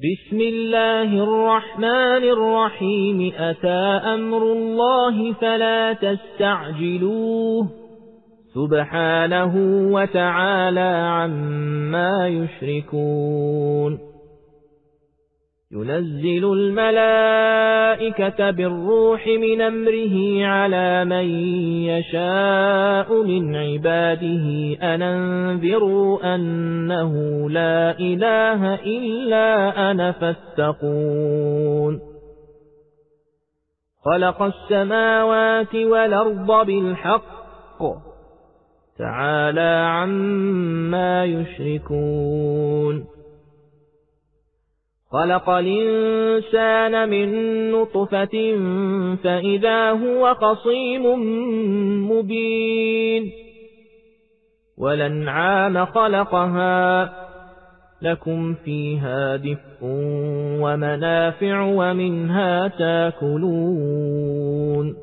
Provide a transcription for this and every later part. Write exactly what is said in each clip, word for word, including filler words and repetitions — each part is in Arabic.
بسم الله الرحمن الرحيم أتى أمر الله فلا تستعجلوه سبحانه وتعالى عما يشركون ينزل الملائكة بالروح من أمره على من يشاء من عباده أن أنذروا أنه لا إله إلا أنا فاتقون خلق السماوات والأرض بالحق تعالى عما يشركون خلق الإنسان من نطفة فإذا هو خصيم مبين والأنعام خلقها لكم فيها دفء ومنافع ومنها تاكلون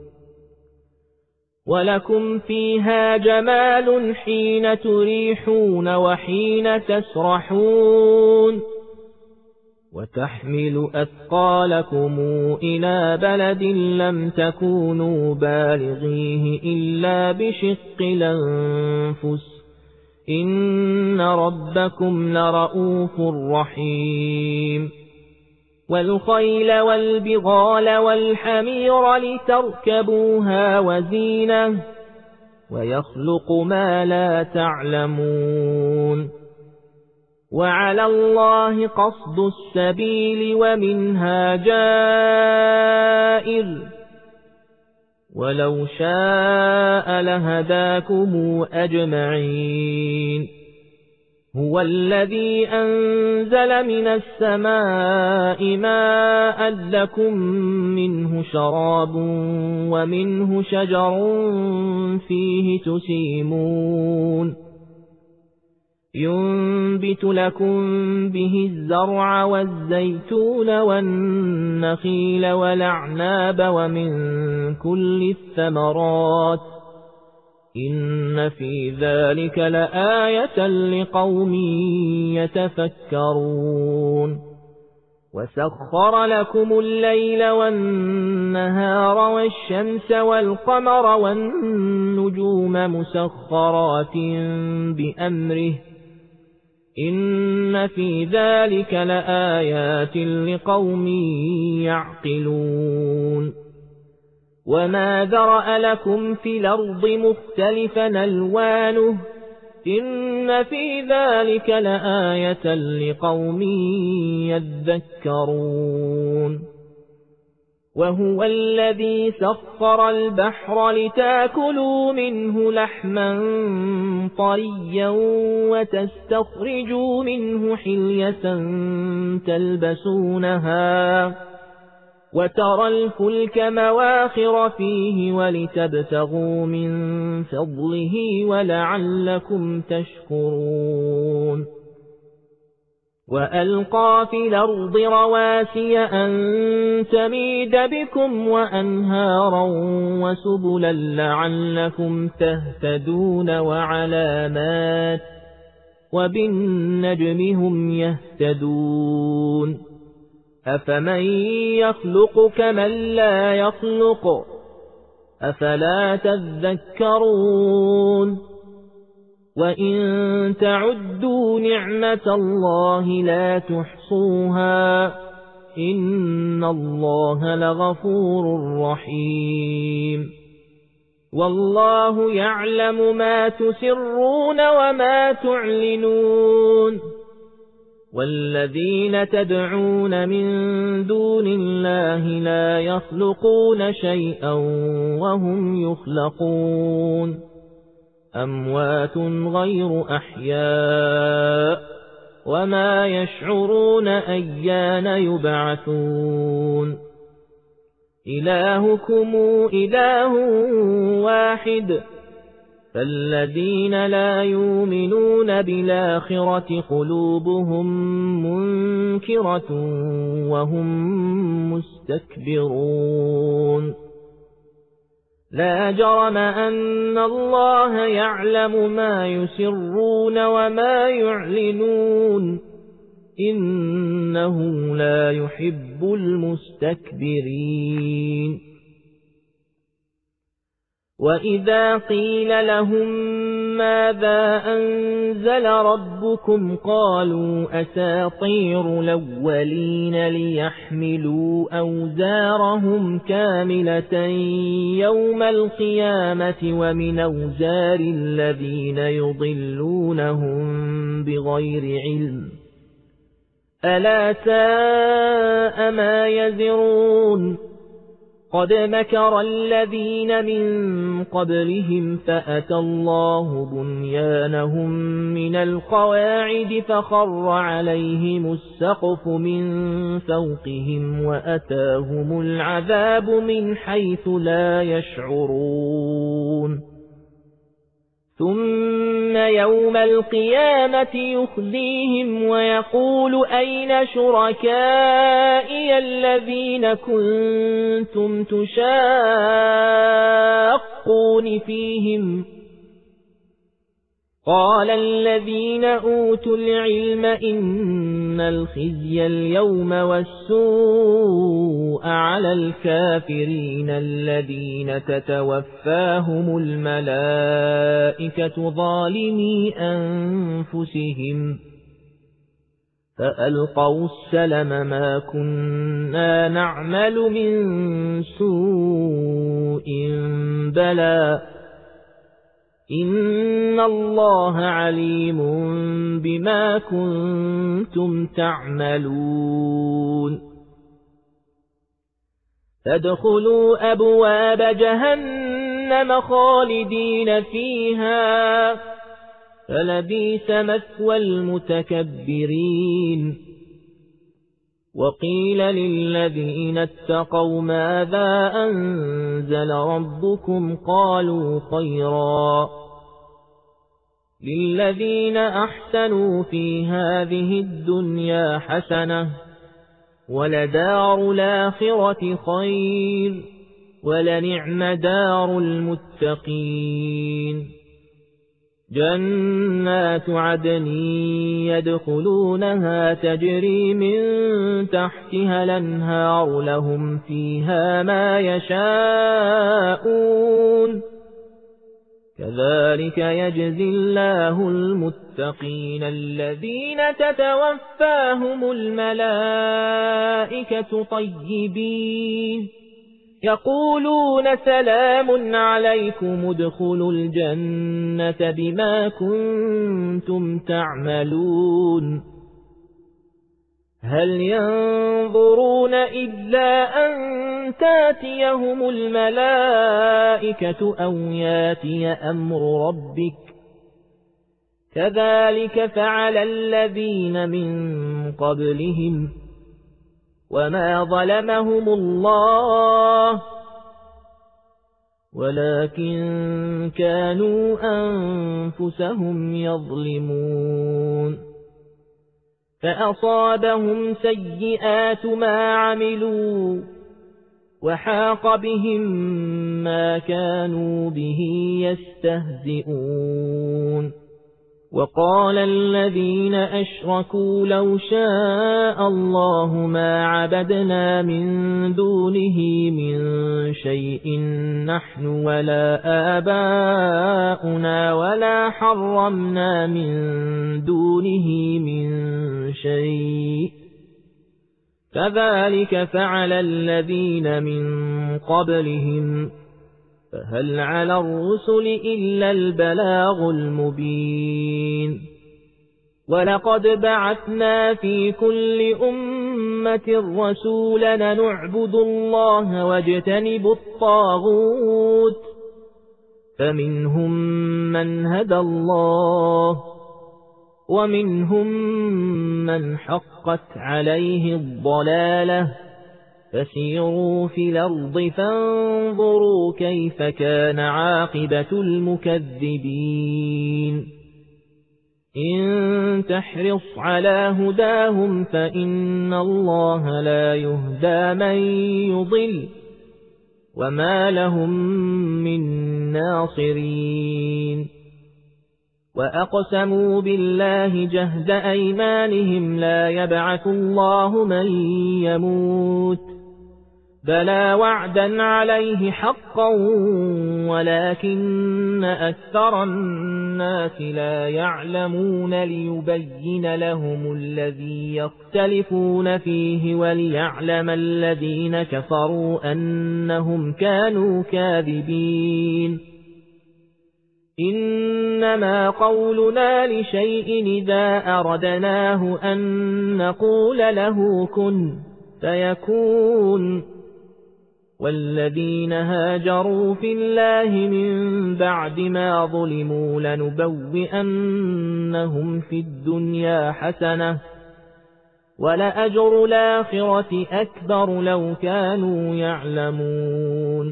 ولكم فيها جمال حين تريحون وحين تسرحون وتحمل أثقالكم إلى بلد لم تكونوا بالغيه إلا بشق الأنفس إن ربكم لرؤوف رحيم والخيل والبغال والحمير لتركبوها وزينة ويخلق ما لا تعلمون وعلى الله قصد السبيل ومنها جائر ولو شاء لهداكم أجمعين هو الذي أنزل من السماء ماء لكم منه شراب ومنه شجر فيه تسيمون ينبت لكم به الزرع والزيتون والنخيل والأعناب ومن كل الثمرات إن في ذلك لآية لقوم يتفكرون وسخر لكم الليل والنهار والشمس والقمر والنجوم مسخرات بأمره إن في ذلك لآيات لقوم يعقلون وما ذرأ لكم في الأرض مختلفا ألوانه إن في ذلك لآية لقوم يذكرون وهو الذي سخر البحر لتاكلوا منه لحما طريا وتستخرجوا منه حلية تلبسونها وترى الفلك مواخر فيه ولتبتغوا من فضله ولعلكم تشكرون وألقى في الأرض رواسي أن تميد بكم وأنهارا وسبلا لعلكم تهتدون وعلامات وبالنجم هم يهتدون أفمن يخلق كمن لا يخلق أفلا تذكرون وإن تعدوا نعمة الله لا تحصوها إن الله لغفور رحيم والله يعلم ما تسرون وما تعلنون والذين تدعون من دون الله لا يخلقون شيئا وهم يخلقون أموات غير أحياء وما يشعرون أيان يبعثون إلهكم إله واحد فالذين لا يؤمنون بالآخرة قلوبهم منكرة وهم مستكبرون لا جرم أن الله يعلم ما يسرون وما يعلنون إن إنه لا يحب المستكبرين وإذا قيل لهم ماذا أنزل ربكم قالوا أساطير الأولين ليحملوا أوزارهم كاملة يوم القيامة ومن أوزار الذين يضلونهم بغير علم ألا ساء ما يزرون قد مكر الذين من قبلهم فأتى الله بنيانهم من القواعد فخر عليهم السقف من فوقهم وأتاهم العذاب من حيث لا يشعرون ثم يوم القيامة يخزيهم ويقول أين شركائي الذين كنتم تشاقون فيهم قال الذين أوتوا العلم إن الخزي اليوم والسوء على الكافرين الذين تتوفاهم الملائكة ظالمي أنفسهم فألقوا السلم ما كنا نعمل من سوء بلى إن الله عليم بما كنتم تعملون فادخلوا أبواب جهنم خالدين فيها فلبئس مثوى المتكبرين وقيل للذين اتقوا ماذا أنزل ربكم قالوا خيرا للذين أحسنوا في هذه الدنيا حسنة ولدار الآخرة خير ولنعم دار المتقين جنات عدن يدخلونها تجري من تحتها الأنهار لهم فيها ما يشاءون كذلك يجزي الله المتقين الذين تتوفاهم الملائكة طيبين يقولون سلام عليكم ادخلوا الجنة بما كنتم تعملون هل ينظرون إلا أن تاتيهم الملائكة أو ياتي أمر ربك كذلك فعل الذين من قبلهم وما ظلمهم الله ولكن كانوا أنفسهم يظلمون فأصابهم سيئات ما عملوا وحاق بهم ما كانوا به يستهزئون وقال الذين أشركوا لو شاء الله ما عبدنا من دونه من شيء نحن ولا آباؤنا ولا حرمنا من دونه من شيء كذلك فعل الذين من قبلهم فهل على الرسل إلا البلاغ المبين ولقد بعثنا في كل أمة رسولا نعبد الله واجتنب الطاغوت فمنهم من هدى الله ومنهم من حقت عليه الضلالة فسيروا في الأرض فانظروا كيف كان عاقبة المكذبين إن تحرص على هداهم فإن الله لا يهدى من يضل وما لهم من ناصرين وأقسموا بالله جهد أيمانهم لا يبعث الله من يموت بلى وعدا عليه حقا ولكن أكثر الناس لا يعلمون ليبين لهم الذي يختلفون فيه وليعلم الذين كفروا أنهم كانوا كاذبين إنما قولنا لشيء إذا أردناه أن نقول له كن فيكون والذين هاجروا في الله من بعد ما ظلموا لنبوئنهم في الدنيا حسنة ولأجر الآخرة أكبر لو كانوا يعلمون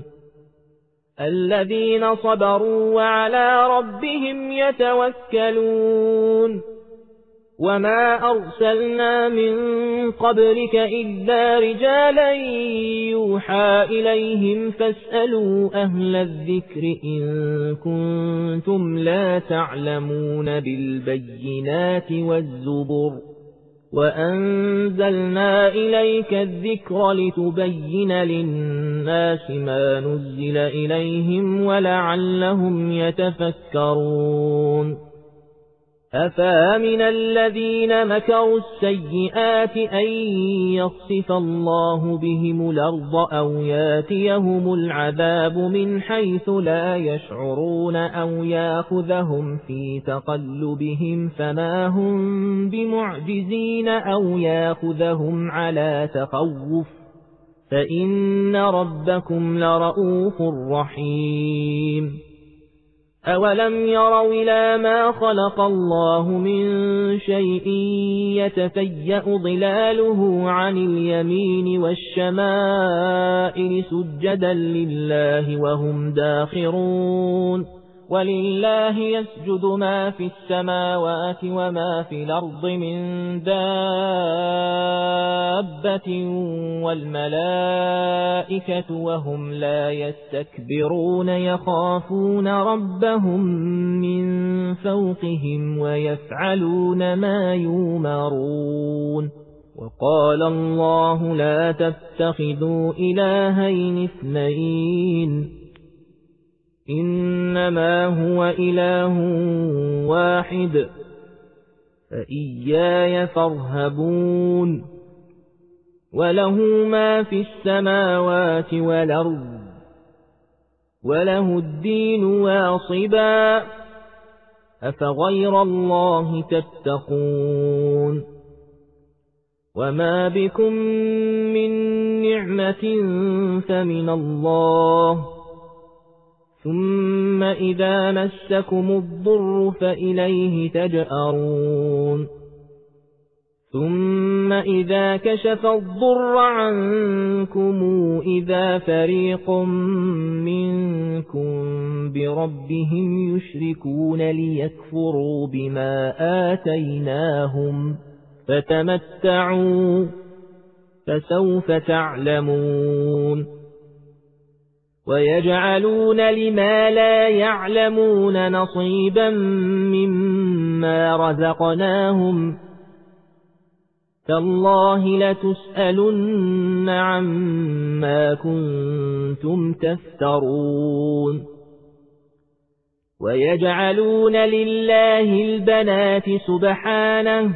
الذين صبروا وعلى ربهم يتوكلون وما أرسلنا من قبلك إلا رجالا يوحى إليهم فاسألوا أهل الذكر إن كنتم لا تعلمون بالبينات والزبر وأنزلنا إليك الذكر لتبين للناس ما نزل إليهم ولعلهم يتفكرون أفامن الذين مكروا السيئات أن يخسف الله بهم الأرض أو ياتيهم العذاب من حيث لا يشعرون أو يأخذهم في تقلبهم فما هم بمعجزين أو يأخذهم على تخوف فإن ربكم لرؤوف رحيم أولم يروا إلى ما خلق الله من شيء يتفيأ ظلاله عن اليمين والشمائل سجدا لله وهم داخرون ولله يسجد ما في السماوات وما في الأرض من دابة والملائكة وهم لا يستكبرون يخافون ربهم من فوقهم ويفعلون ما يؤمرون وقال الله لا تتخذوا إلهين اثنين إنما هو إله واحد فإياي فارهبون وله ما في السماوات والأرض وله الدين واصبا أفغير الله تتقون وما بكم من نعمة فمن الله ثم إذا مسكم الضر فإليه تجأرون ثم إذا كشف الضر عنكم إذا فريق منكم بربهم يشركون ليكفروا بما آتيناهم فتمتعوا فسوف تعلمون ويجعلون لما لا يعلمون نصيبا مما رزقناهم تالله لتسألن عما كنتم تفترون ويجعلون لله البنات سبحانه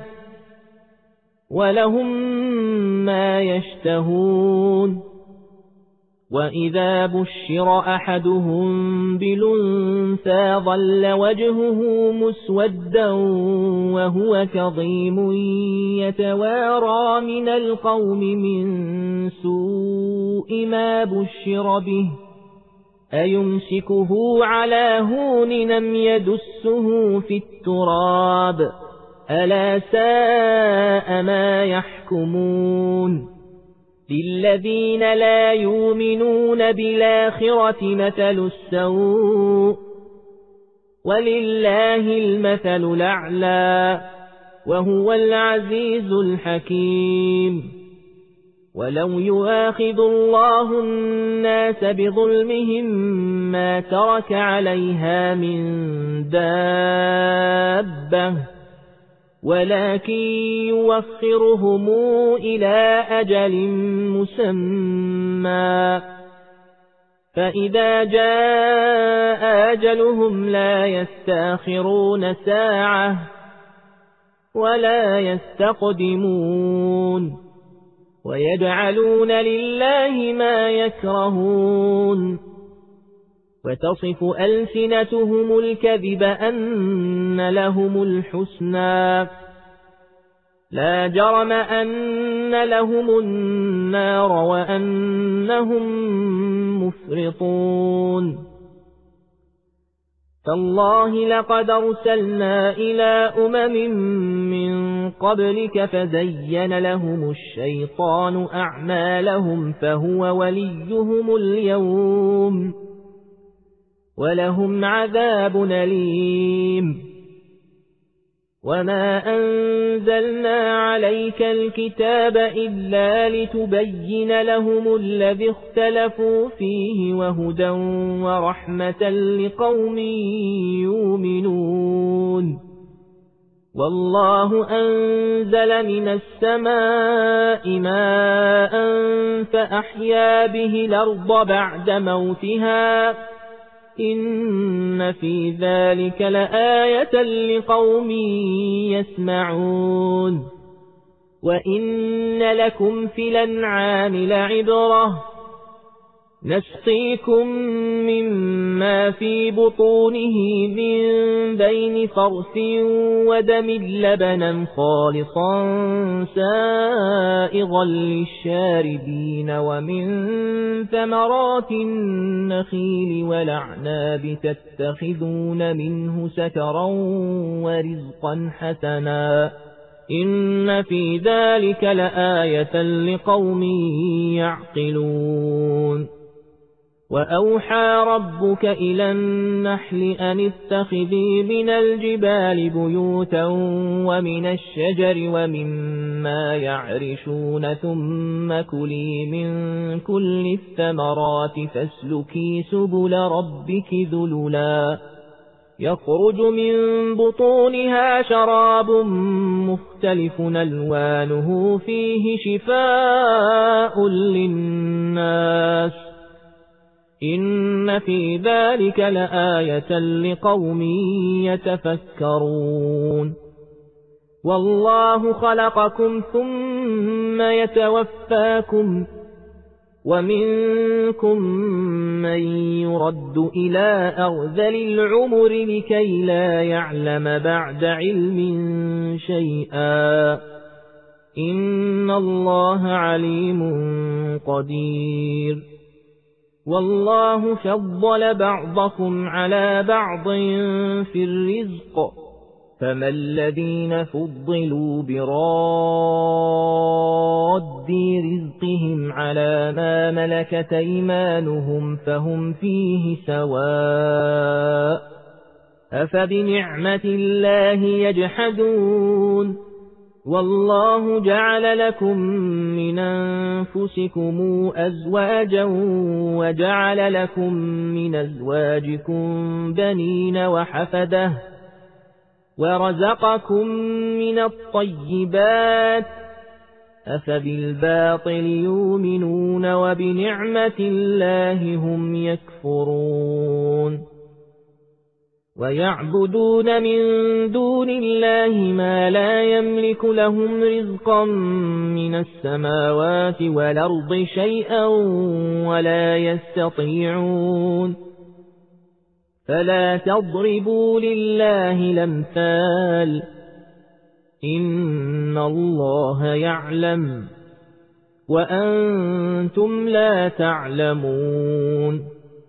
ولهم ما يشتهون وإذا بشر أحدهم بالأنثى ظل وجهه مسودا وهو كظيم يتوارى من القوم من سوء ما بشر به أيمسكه على هون أم يدسه في التراب ألا ساء ما يحكمون للذين لا يؤمنون بالآخرة مثل السوء ولله المثل الأعلى وهو العزيز الحكيم ولو يؤاخذ الله الناس بظلمهم ما ترك عليها من دابة ولكن يوخرهم إلى أجل مسمى فإذا جاء أجلهم لا يستأخرون ساعة ولا يستقدمون ويجعلون لله ما يكرهون وتصف ألسنتهم الكذب أن لهم الحسنى لا جرم أن لهم النار وأنهم مفرطون تالله لقد أرسلنا إلى أمم من قبلك فزين لهم الشيطان أعمالهم فهو وليهم اليوم ولهم عذاب أليم وما أنزلنا عليك الكتاب إلا لتبين لهم الذي اختلفوا فيه وهدى ورحمة لقوم يؤمنون والله أنزل من السماء ماء فأحيا به الأرض بعد موتها إن في ذلك لآية لقوم يسمعون وإن لكم في الأنعام لعبرة نسقيكم مما في بطونه من بين فرث ودم لبنا خالصا سائغا للشاربين ومن ثمرات النخيل والأعناب تتخذون منه سكرا ورزقا حسنا إن في ذلك لآية لقوم يعقلون وأوحى ربك إلى النحل أن اتخذي من الجبال بيوتا ومن الشجر ومما يعرشون ثم كلي من كل الثمرات فاسلكي سبل ربك ذللا يخرج من بطونها شراب مختلف ألوانه فيه شفاء للناس إن في ذلك لآية لقوم يتفكرون والله خلقكم ثم يتوفاكم ومنكم من يرد إلى أرذل العمر لكي لا يعلم بعد علم شيئا إن الله عليم قدير والله فضل بعضكم على بعض في الرزق فما الذين فضلوا براد رزقهم على ما ملكت أيمانهم فهم فيه سواء أفبنعمة الله يجحدون والله جعل لكم من أنفسكم أزواجا وجعل لكم من أزواجكم بنين وحفدة ورزقكم من الطيبات أفبالباطل يؤمنون وبنعمة الله هم يكفرون ويعبدون من دون الله ما لا يملك لهم رزقا من السماوات والأرض شيئا ولا يستطيعون فلا تضربوا لله الأمثال إن الله يعلم وأنتم لا تعلمون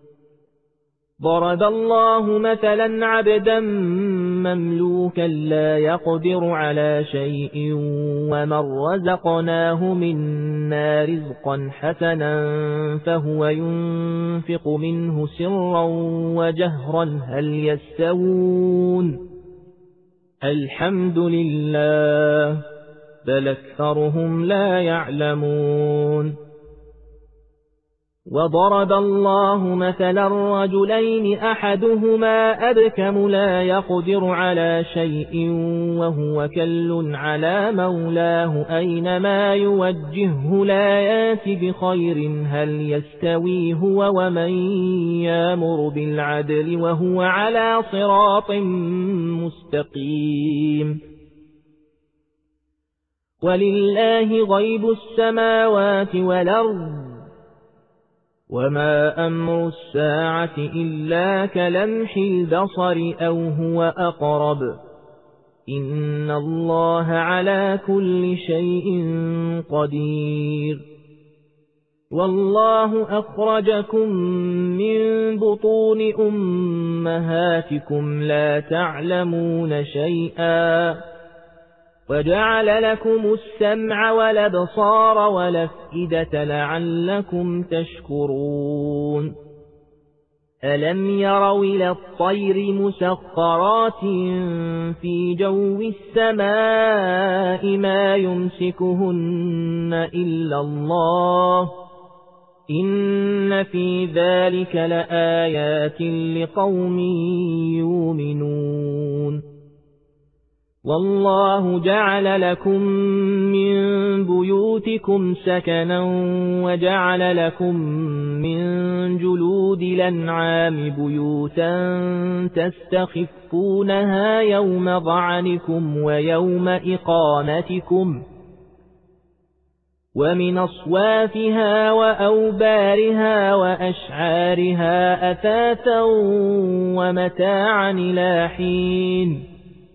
ضرب الله مثلا عبدا مملوكا لا يقدر على شيء ومن رزقناه منا رزقا حسنا فهو ينفق منه سرا وجهرا هل يستوون الحمد لله بل أكثرهم لا يعلمون. وضرب الله مثلا رجلين أحدهما أبكم لا يقدر على شيء وهو كل على مولاه أينما يوجهه لا يات بخير هل يستوي هو ومن يامر بالعدل وهو على صراط مستقيم. ولله غيب السماوات والأرض وما أمر الساعة إلا كلمح البصر أو هو أقرب إن الله على كل شيء قدير. والله أخرجكم من بطون أمهاتكم لا تعلمون شيئا وجعل لكم السمع والأبصار والأفئدة لعلكم تشكرون. ألم يروا إلى الطير مسخرات في جو السماء ما يمسكهن إلا الله إن في ذلك لآيات لقوم يؤمنون. والله جعل لكم من بيوتكم سكنا وجعل لكم من جلود الأنعام بيوتا تستخفونها يوم ظعنكم ويوم إقامتكم ومن أصوافها وأوبارها وأشعارها أثاثا ومتاعا إلى حين.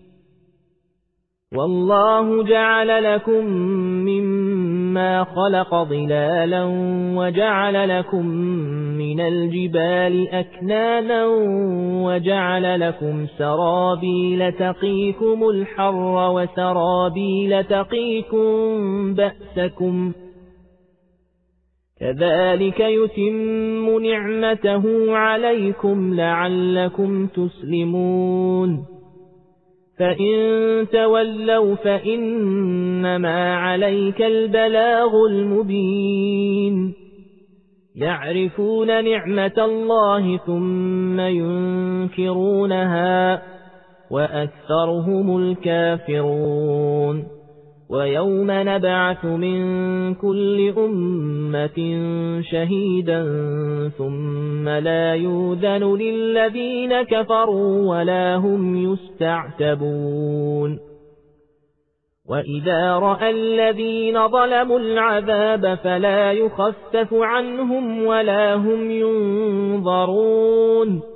والله جعل لكم مما خلق ظلالا وجعل لكم من الجبال أكنانا وجعل لكم سرابيل تقيكم الحر وسرابيل تقيكم بأسكم كذلك يتم نعمته عليكم لعلكم تسلمون. فإن تولوا فإنما عليك البلاغ المبين. يعرفون نعمة الله ثم ينكرونها وأكثرهم الكافرون. ويوم نبعث من كل أمة شهيدا ثم لا يؤذن للذين كفروا ولا هم يستعتبون. وإذا رأى الذين ظلموا العذاب فلا يخفف عنهم ولا هم ينظرون.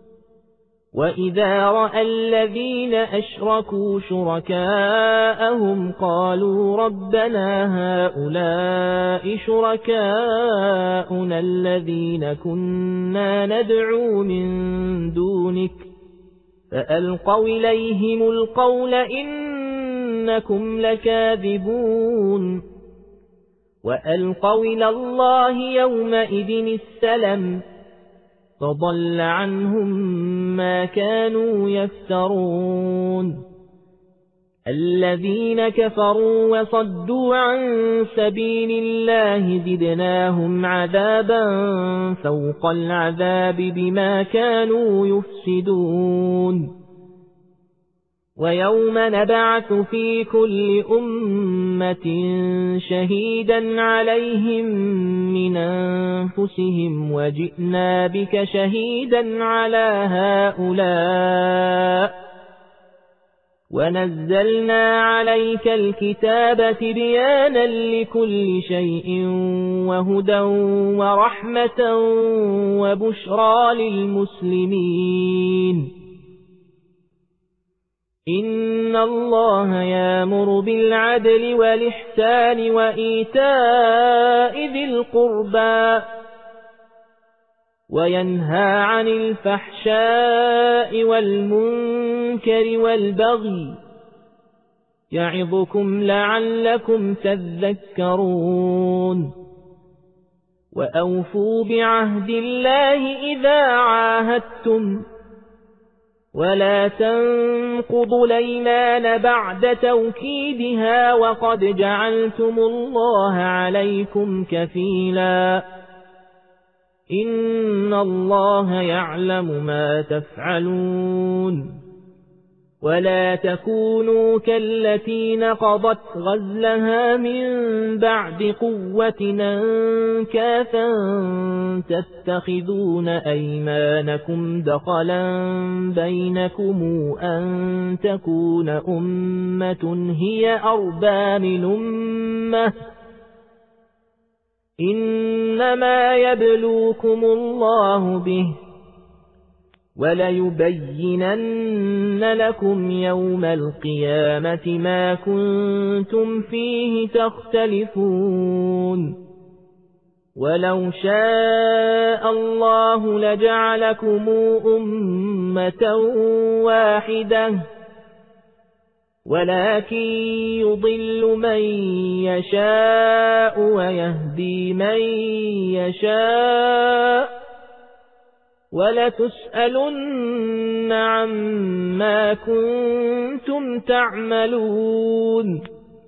وإذا رأى الذين أشركوا شركاءهم قالوا ربنا هؤلاء شركاؤنا الذين كنا ندعو من دونك فألقوا إليهم القول إنكم لكاذبون. وألقوا إلى الله يومئذ السلم فضل عنهم ما كانوا يفترون. الذين كفروا وصدوا عن سبيل الله زدناهم عذابا فوق العذاب بما كانوا يفسدون. ويوم نبعث في كل أمة شهيدا عليهم من أنفسهم وجئنا بك شهيدا على هؤلاء ونزلنا عليك الكتاب تبيانا لكل شيء وهدى ورحمة وبشرى للمسلمين. إن الله يأمر بالعدل والإحسان وإيتاء ذي القربى وينهى عن الفحشاء والمنكر والبغي يعظكم لعلكم تذكرون. وأوفوا بعهد الله إذا عاهدتم ولا تنقضوا الأيمان بعد توكيدها وقد جعلتم الله عليكم كفيلا إن الله يعلم ما تفعلون ولا تكونوا كالتي نقضت غزلها من بعد قوة أنكاثا تتخذون أيمانكم دخلا بينكم أن تكون أمة هي أربى من أمة إنما يبلوكم الله به وليبينن لكم يوم القيامة ما كنتم فيه تختلفون ولو شاء الله لجعلكم أمة واحدة ولكن يضل من يشاء ويهدي من يشاء ولتسألن عما كنتم تعملون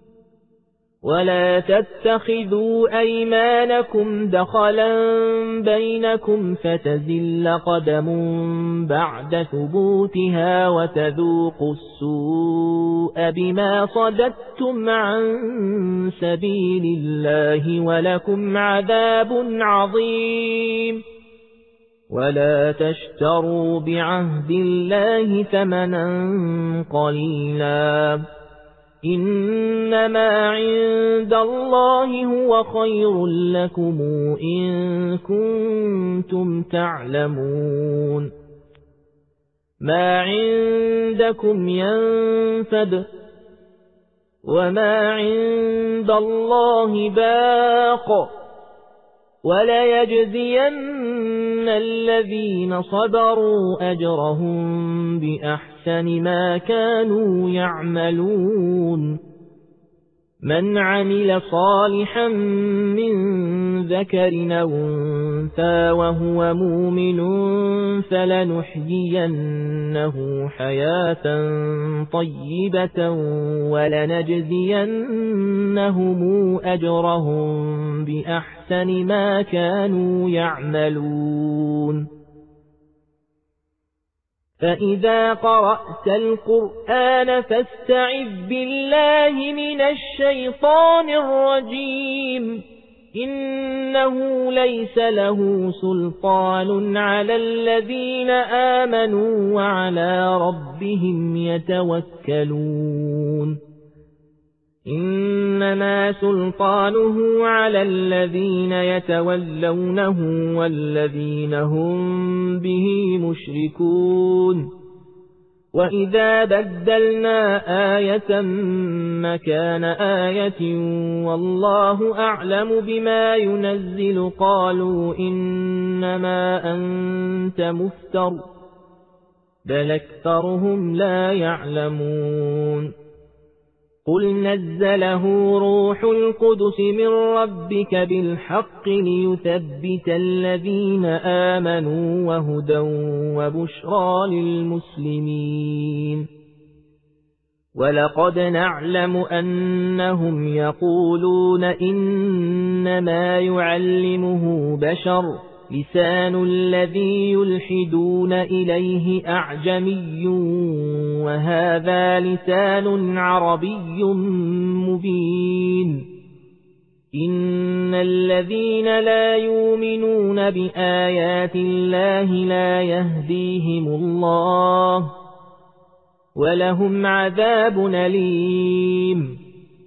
ولا تتخذوا أيمانكم دخلا بينكم فتزل قدم بعد ثبوتها وتذوقوا السوء بما صددتم عن سبيل الله ولكم عذاب عظيم ولا تشتروا بعهد الله ثمنا قليلا إنما عند الله هو خير لكم إن كنتم تعلمون ما عندكم ينفد وما عند الله باق ولا يجزين الذين صبروا أجرهم بأحسن ما كانوا يعملون من عمل صالحا من ذكر أو أنثى وهو مؤمن فلنحيينه حياة طيبة ولنجزينهم أجرهم بأحسن ما كانوا يعملون فإذا قرأت القرآن فاستعذ بالله من الشيطان الرجيم إنه ليس له سلطان على الذين آمنوا وعلى ربهم يتوكلون إنما سلطانه على الذين يتولونه والذين هم به مشركون وإذا بدلنا آية مكان آية والله أعلم بما ينزل قالوا إنما أنت مفتر بل أكثرهم لا يعلمون قل نزله روح القدس من ربك بالحق ليثبت الذين آمنوا وهدى وبشرى للمسلمين ولقد نعلم أنهم يقولون إنما يعلمه بشر لسان الذي يلحدون إليه أعجمي وهذا لسان عربي مبين إن الذين لا يؤمنون بآيات الله لا يهديهم الله ولهم عذاب أليم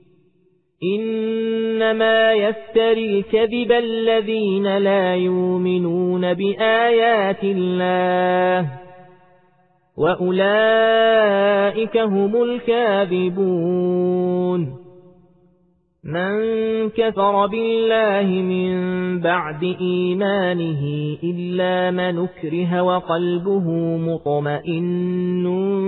إنما يفتري الكذب الذين لا يؤمنون بآيات الله وأولئك هم الكاذبون من كفر بالله من بعد إيمانه إلا من أكره وقلبه مطمئن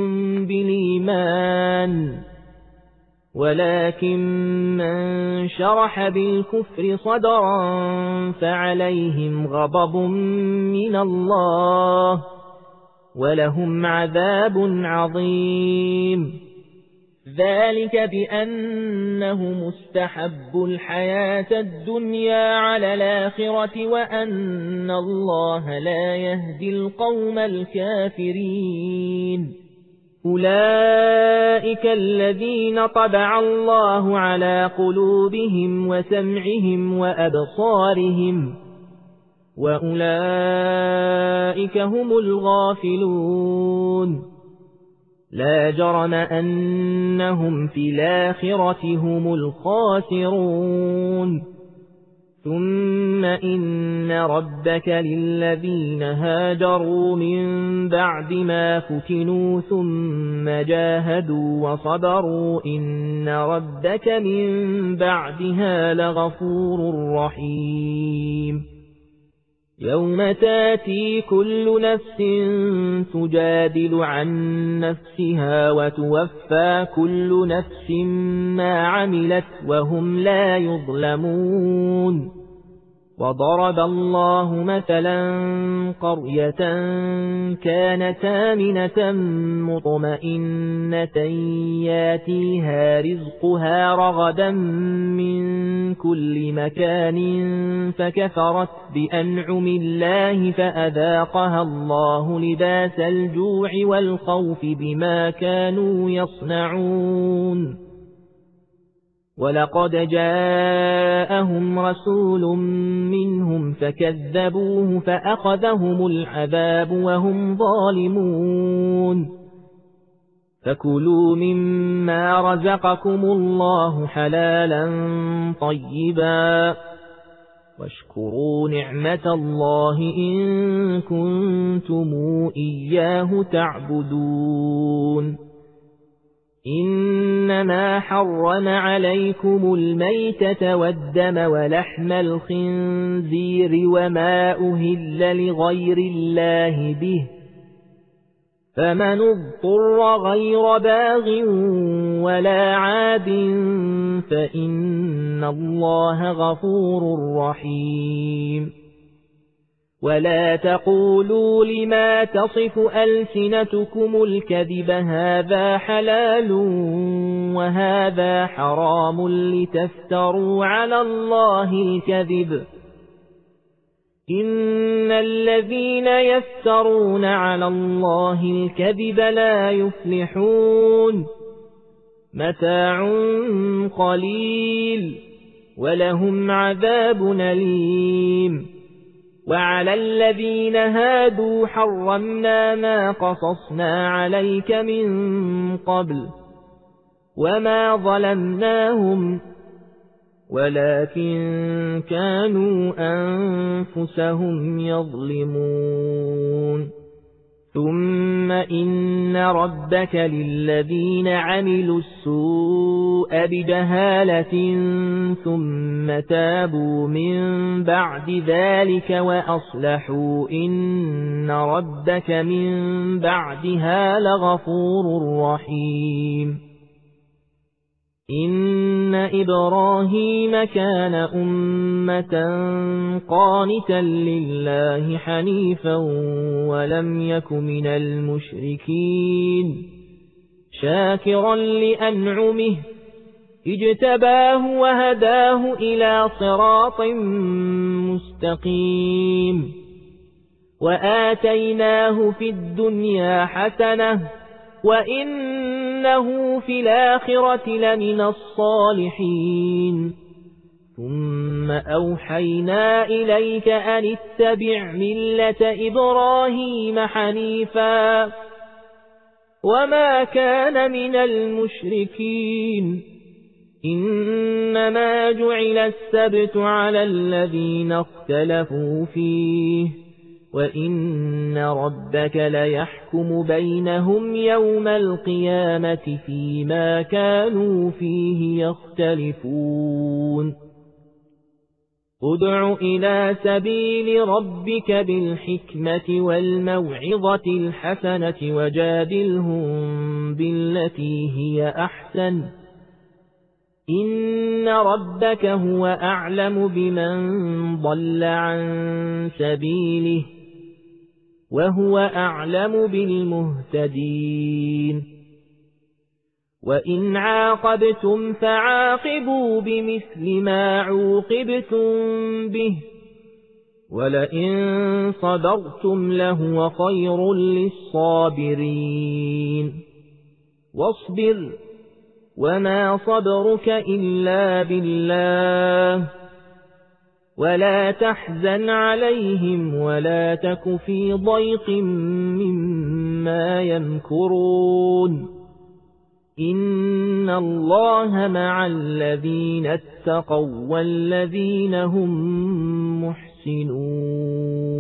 بالإيمان ولكن من شرح بالكفر صدرا فعليهم غضب من الله ولهم عذاب عظيم. ذلك بأنه مستحب الحياة الدنيا على الآخرة وأن الله لا يهدي القوم الكافرين. أولئك الذين طبع الله على قلوبهم وسمعهم وأبصارهم وأولئك هم الغافلون. لا جرم أنهم في الآخرة هم الخاسرون. ثم إن ربك للذين هاجروا من بعد ما فتنوا ثم جاهدوا وصبروا إن ربك من بعدها لغفور رحيم. يوم تاتي كل نفس تجادل عن نفسها وتوفى كل نفس ما عملت وهم لا يظلمون. وضرب الله مثلا قرية كانت آمنة مطمئنة ياتيها رزقها رغدا من كل مكان فكفرت بأنعم الله فأذاقها الله لباس الجوع والخوف بما كانوا يصنعون. ولقد جاءهم رسول منهم فكذبوه فأخذهم العذاب وهم ظالمون. فكلوا مما رزقكم الله حلالا طيبا واشكروا نعمة الله إن كنتم إياه تعبدون. إنما حرم عليكم الميتة والدم ولحم الخنزير وما أهل لغير الله به فمن اضطر غير باغ ولا عاد فإن الله غفور رحيم. ولا تقولوا لما تصف ألسنتكم الكذب هذا حلال وهذا حرام لتفتروا على الله الكذب. إن الذين يفترون على الله الكذب لا يفلحون. متاع قليل ولهم عذاب أليم. وعلى الذين هادوا حرمنا ما قصصنا عليك من قبل وما ظلمناهم ولكن كانوا أنفسهم يظلمون. ثم إن ربك للذين عملوا السوء بجهالة ثم تابوا من بعد ذلك وأصلحوا إن ربك من بعدها لغفور رحيم. إن إبراهيم كان أمة قانتا لله حنيفا ولم يك من المشركين شاكرا لأنعمه اجتباه وهداه إلى صراط مستقيم. وآتيناه في الدنيا حسنة وإنه في الآخرة لمن الصالحين. ثم أوحينا إليك أن اتبع ملة إبراهيم حنيفا وما كان من المشركين. إنما جعل السبت على الذين اختلفوا فيه وإن ربك ليحكم بينهم يوم القيامة فيما كانوا فيه يختلفون. ادع إلى سبيل ربك بالحكمة والموعظة الحسنة وجادلهم بالتي هي أحسن إن ربك هو أعلم بمن ضل عن سبيله وهو أعلم بالمهتدين وإن عاقبتم فعاقبوا بمثل ما عوقبتم به ولئن صبرتم لهو خير للصابرين واصبر وما صبرك إلا بالله ولا تحزن عليهم ولا تك في ضيق مما يمكرون إن الله مع الذين اتقوا والذين هم محسنون